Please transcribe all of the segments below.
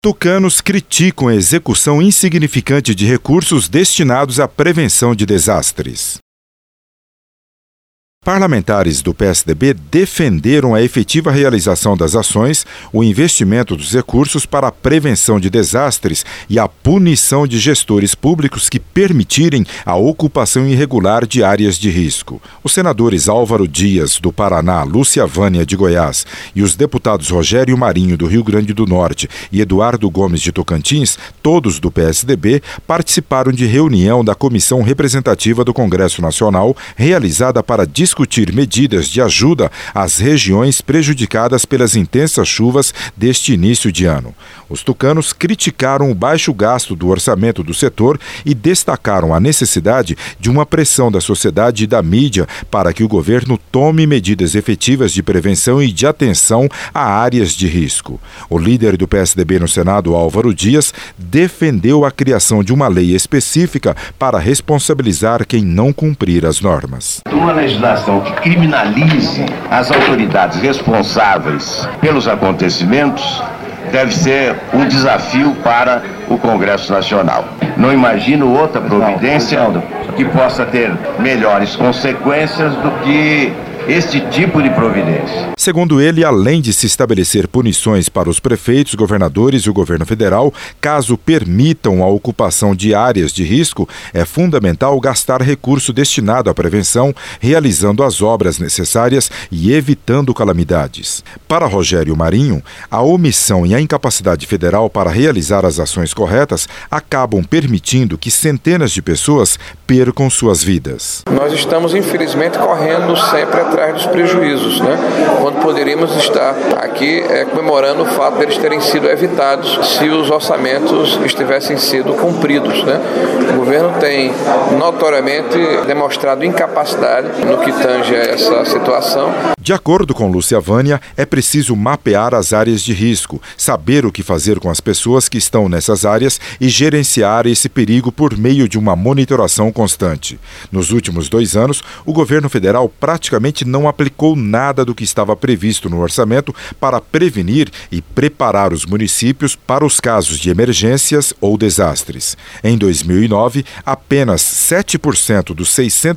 Tucanos criticam a execução insignificante de recursos destinados à prevenção de desastres. Parlamentares do PSDB defenderam a efetiva realização das ações, o investimento dos recursos para a prevenção de desastres e a punição de gestores públicos que permitirem a ocupação irregular de áreas de risco. Os senadores Álvaro Dias, do Paraná, Lúcia Vânia, de Goiás, e os deputados Rogério Marinho, do Rio Grande do Norte, e Eduardo Gomes, de Tocantins, todos do PSDB, participaram de reunião da Comissão Representativa do Congresso Nacional, realizada para discutir medidas de ajuda às regiões prejudicadas pelas intensas chuvas deste início de ano. Os tucanos criticaram o baixo gasto do orçamento do setor e destacaram a necessidade de uma pressão da sociedade e da mídia para que o governo tome medidas efetivas de prevenção e de atenção a áreas de risco. O líder do PSDB no Senado, Álvaro Dias, defendeu a criação de uma lei específica para responsabilizar quem não cumprir as normas. Uma legislação que criminalize as autoridades responsáveis pelos acontecimentos deve ser um desafio para o Congresso Nacional. Não imagino outra providência que possa ter melhores consequências do que este tipo de providência. Segundo ele, além de se estabelecer punições para os prefeitos, governadores e o governo federal, caso permitam a ocupação de áreas de risco, é fundamental gastar recurso destinado à prevenção, realizando as obras necessárias e evitando calamidades. Para Rogério Marinho, a omissão e a incapacidade federal para realizar as ações corretas acabam permitindo que centenas de pessoas percam suas vidas. Nós estamos, infelizmente, correndo sempre atrás dos prejuízos, quando poderíamos estar aqui comemorando o fato deles terem sido evitados se os orçamentos tivessem sido cumpridos. O governo tem notoriamente demonstrado incapacidade no que tange a essa situação. De acordo com Lúcia Vânia, é preciso mapear as áreas de risco, saber o que fazer com as pessoas que estão nessas áreas e gerenciar esse perigo por meio de uma monitoração constante. Nos últimos 2 anos, o governo federal praticamente não aplicou nada do que estava previsto no orçamento para prevenir e preparar os municípios para os casos de emergências ou desastres. Em 2009, apenas 7% dos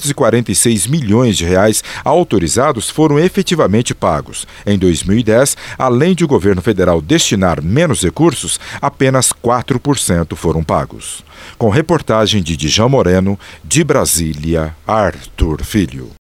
646 milhões de reais autorizados foram efetivamente pagos. Em 2010, além de o governo federal destinar menos recursos, apenas 4% foram pagos. Com reportagem de Djan Moreno, de Brasília, Arthur Filho.